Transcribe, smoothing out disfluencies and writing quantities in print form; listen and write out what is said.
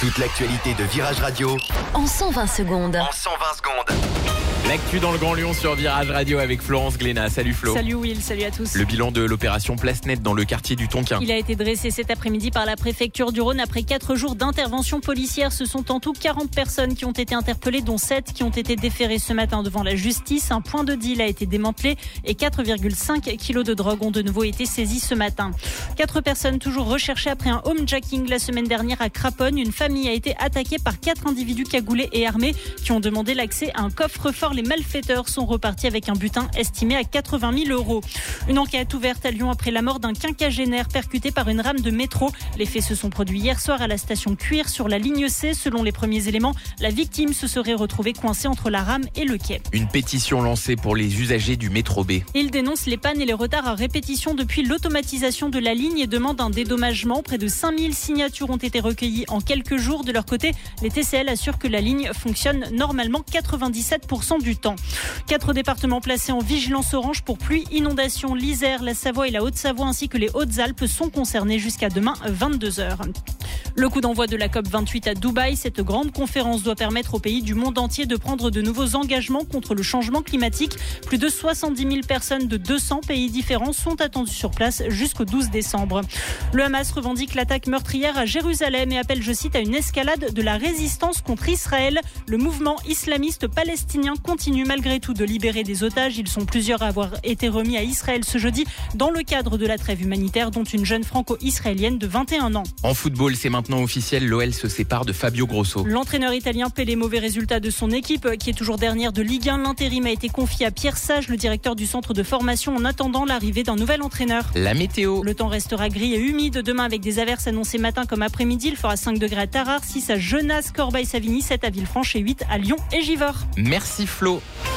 Toute l'actualité de Virage Radio en 120 secondes. L'actu dans le Grand Lyon sur Virage Radio avec Florence Glénat. Salut Flo. Salut Will, salut à tous. Le bilan de l'opération Place Nette dans le quartier du Tonkin. Il a été dressé cet après-midi par la préfecture du Rhône. Après 4 jours d'intervention policière, ce sont en tout 40 personnes qui ont été interpellées, dont 7 qui ont été déférées ce matin devant la justice. Un point de deal a été démantelé et 4,5 kilos de drogue ont de nouveau été saisis ce matin. 4 personnes toujours recherchées après un homejacking la semaine dernière à Craponne. Une famille a été attaquée par 4 individus cagoulés et armés qui ont demandé l'accès à un coffre-fort. Les malfaiteurs sont repartis avec un butin estimé à 80 000 €. Une enquête ouverte à Lyon après la mort d'un quinquagénaire percuté par une rame de métro. Les faits se sont produits hier soir à la station Cuire sur la ligne C. Selon les premiers éléments, la victime se serait retrouvée coincée entre la rame et le quai. Une pétition lancée pour les usagers du métro B. Il dénonce les pannes et les retards à répétition depuis l'automatisation de la ligne et demande un dédommagement. Près de 5000 signatures ont été recueillies en quelques jours. De leur côté, les TCL assurent que la ligne fonctionne normalement 97% du temps. 4 départements placés en vigilance orange pour pluie, inondation. L'Isère, la Savoie et la Haute-Savoie ainsi que les Hautes-Alpes sont concernés jusqu'à demain 22h. Le coup d'envoi de la COP28 à Dubaï, cette grande conférence doit permettre aux pays du monde entier de prendre de nouveaux engagements contre le changement climatique. Plus de 70 000 personnes de 200 pays différents sont attendues sur place jusqu'au 12 décembre. Le Hamas revendique l'attaque meurtrière à Jérusalem et appelle, je cite, à une escalade de la résistance contre Israël. Le mouvement islamiste palestinien continue malgré tout de libérer des otages. Ils sont plusieurs à avoir été remis à Israël ce jeudi dans le cadre de la trêve humanitaire, dont une jeune franco-israélienne de 21 ans. En football, c'est maintenant officiel, l'OL se sépare de Fabio Grosso. L'entraîneur italien paie les mauvais résultats de son équipe, qui est toujours dernière de Ligue 1. L'intérim a été confié à Pierre Sage, le directeur du centre de formation, en attendant l'arrivée d'un nouvel entraîneur. La météo. Le temps restera gris et humide demain avec des averses annoncées matin comme après-midi. Il fera 5 degrés à Tarare, 6 à Genasse, Corbeil-Savigny, 7 à Villefranche et 8 à Lyon et Givors. Merci Flo.